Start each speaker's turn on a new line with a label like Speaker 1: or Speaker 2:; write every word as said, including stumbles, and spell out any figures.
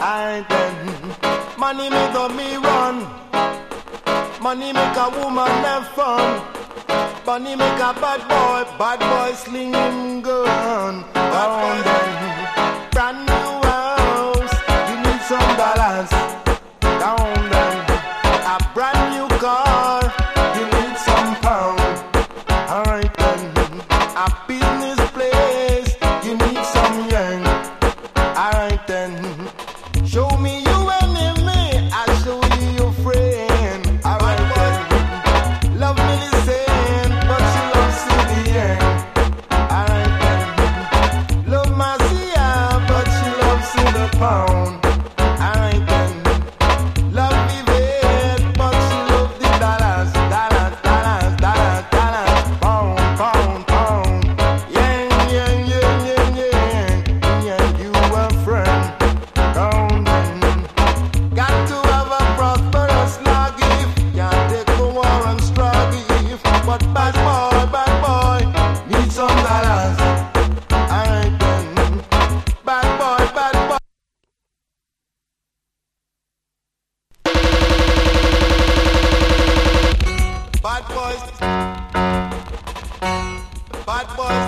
Speaker 1: I then money make a me run. Money make a woman have fun. Money make a bad boy, bad boy sling him gun. Down then, brand new house, you need some dollars. Down then, a brand new car, you need some pound. Alright then, a business place, you need some yang. Alright then, show me you enemy, I'll show you your friend. Alright then, love me the same, but she loves to the end. Alright then, love Marcia, but she loves to the pound. Alright then, love me bad, but she loves the dollars, dollars, dollars, dollars, dollars, pound, pound, pound. Yang, yang, yang, yang, yang, yang, you a friend. Down then, got to have a prosperous life. Can't take the war and strive. But bad boy, bad boy, need some dollars. Alright then, bad boy, bad boy. Bad boys, bad boys